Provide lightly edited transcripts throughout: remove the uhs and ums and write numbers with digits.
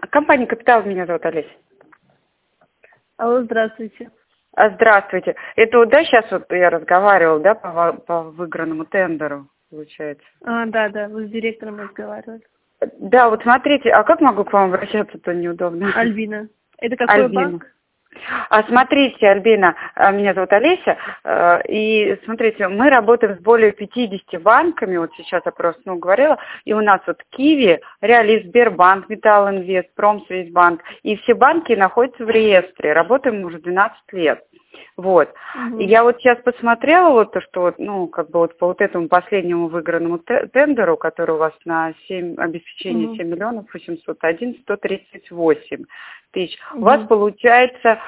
Компания «Капитал», меня зовут Олеся. Алло, здравствуйте. Здравствуйте. Это вот, да, сейчас вот я разговаривала, да, по выигранному тендеру, получается? Да, вы с директором разговаривали. Да, вот смотрите, а как могу к вам обращаться-то неудобно? Альбина. Это какой банк? Смотрите, Альбина, меня зовут Олеся, и смотрите, мы работаем с более 50 банками, вот сейчас я просто говорила, и у нас вот Киви, Реалист, Сбербанк, Металлинвест, Промсвязьбанк, и все банки находятся в реестре, работаем уже 12 лет. Вот. И я вот сейчас посмотрела вот то, что вот по вот этому последнему выигранному тендеру, который у вас на обеспечение 7 миллионов 801 138 тысяч. У вас получается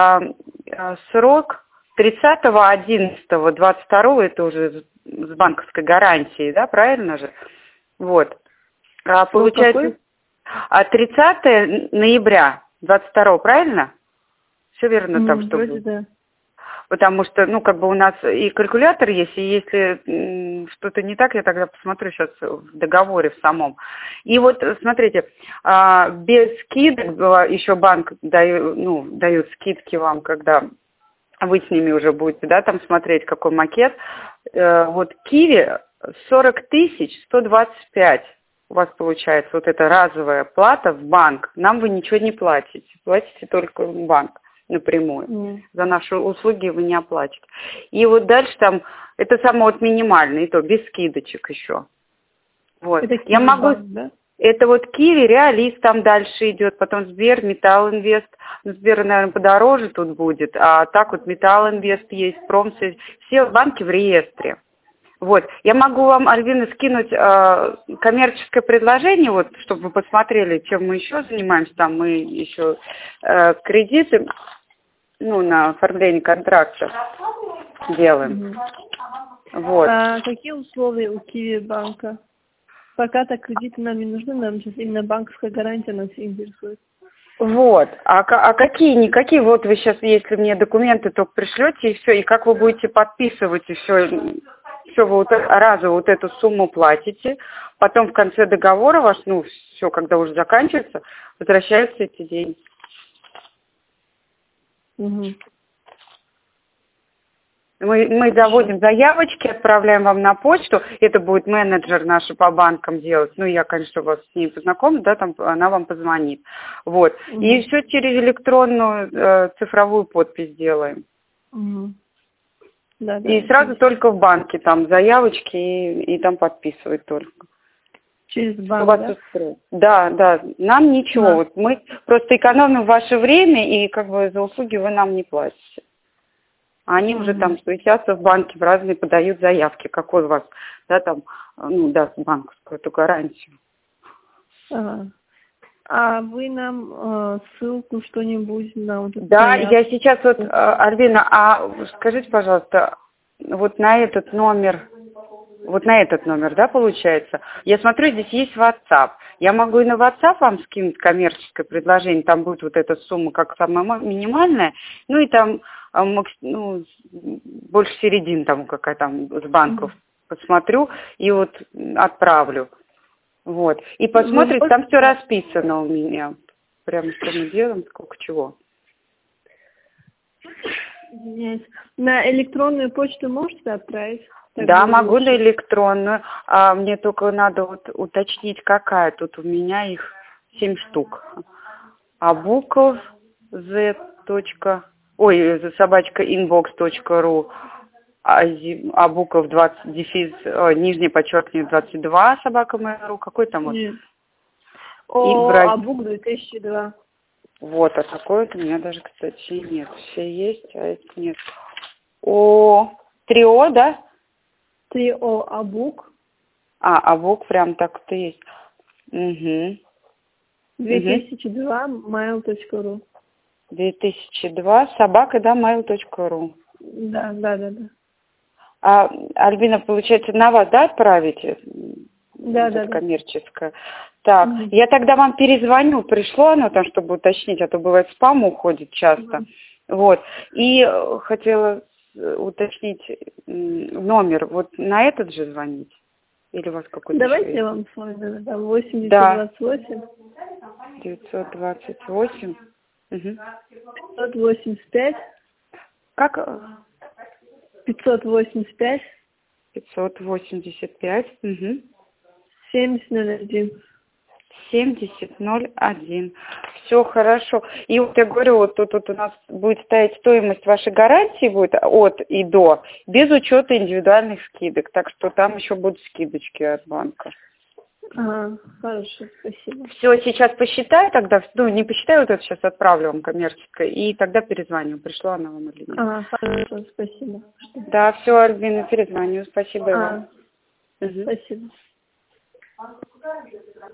срок 30.11.22, это уже с банковской гарантией, да, правильно же? Вот. Получается 30 ноября 22, правильно? Все верно там, что вроде да. Потому что, у нас и калькулятор есть, и если что-то не так, я тогда посмотрю сейчас в договоре в самом. И вот, смотрите, без скидок еще банк дает скидки вам, когда вы с ними уже будете, да, там смотреть, какой макет. Вот Киви 40 125 у вас получается, вот эта разовая плата в банк. Нам вы ничего не платите, платите только в банк напрямую. За наши услуги вы не оплачиваете. И вот дальше там, это самое вот минимальное, и то без скидочек еще. Вот. Это Киви банк, да? Это вот Киви, Реалист там дальше идет, потом Сбер, Металлинвест. Сбер, наверное, подороже тут будет, а так вот Металлинвест есть, Промсвязь. Все банки в реестре. Вот. Я могу вам, Альбина, скинуть коммерческое предложение, вот, чтобы вы посмотрели, чем мы еще занимаемся. Там мы еще кредиты, на оформление контракта делаем. Вот. Какие условия у Киви банка? Пока-то кредиты нам не нужны, нам сейчас именно банковская гарантия нас интересует. Вот. А какие? Вот вы сейчас, если мне документы только пришлете, и все, и как вы будете подписывать, и все вы вот разово вот эту сумму платите, потом в конце договора ваш, все, когда уже заканчивается, возвращаются эти деньги. Мы заводим заявочки, отправляем вам на почту, это будет менеджер наш по банкам делать, я, конечно, вас с ней познакомлю, да, там она вам позвонит, вот, и все через электронную цифровую подпись делаем. Да, и сразу только в банке там заявочки и там подписывать только. Через банк, да? Да, нам ничего, вот мы просто экономим ваше время, и за услуги вы нам не платите. Они уже там суетятся в банке, в разные подают заявки, какой у вас, да, там, даст банковскую эту гарантию. А вы нам ссылку что-нибудь на вот это? Да, я сейчас Альбина, скажите, пожалуйста, вот на этот номер, да, получается? Я смотрю, здесь есть WhatsApp. Я могу и на WhatsApp вам скинуть коммерческое предложение, там будет вот эта сумма как самая минимальная, и там больше середин там какая там с банков посмотрю и вот отправлю. Вот. И посмотрите, там все расписано у меня. Прямо что мы делаем, сколько чего. На электронную почту можете отправить? Да, могу на электронную. Мне только надо уточнить, какая. Тут у меня их 7 штук. Абуков @inbox.ru, Абуков 20 дефис _, 22 @mail.ru. Какой там вот? Абук 2002. Вот, а такой у меня даже, кстати, нет. Все есть, а это нет. 3О, да? 3О Абук. Абук прям так-то есть. 2002 mail.ru. 2002 @mail.ru. Да. Альбина, получается, на вас, да, отправите? Да. Коммерческое. Так, я тогда вам перезвоню, пришло оно там, чтобы уточнить, а то бывает спам уходит часто. Вот. И хотела уточнить номер, вот на этот же звонить? Или у вас какой-то... Давайте я вам свой номер дам. 8028. 928. Угу. 585. Как? 585. 585. Угу. 7001. 7001. Все хорошо. И вот я говорю, вот тут у нас будет стоять стоимость вашей гарантии будет от и до, без учета индивидуальных скидок. Так что там еще будут скидочки от банка. Ага, хорошо, спасибо. Все, сейчас посчитаю тогда, ну не посчитаю, вот это сейчас отправлю вам коммерческое, и тогда перезвоню, пришла она вам или нет. Ага, хорошо, спасибо. Да, все, Альбина, перезвоню. Спасибо вам. Спасибо.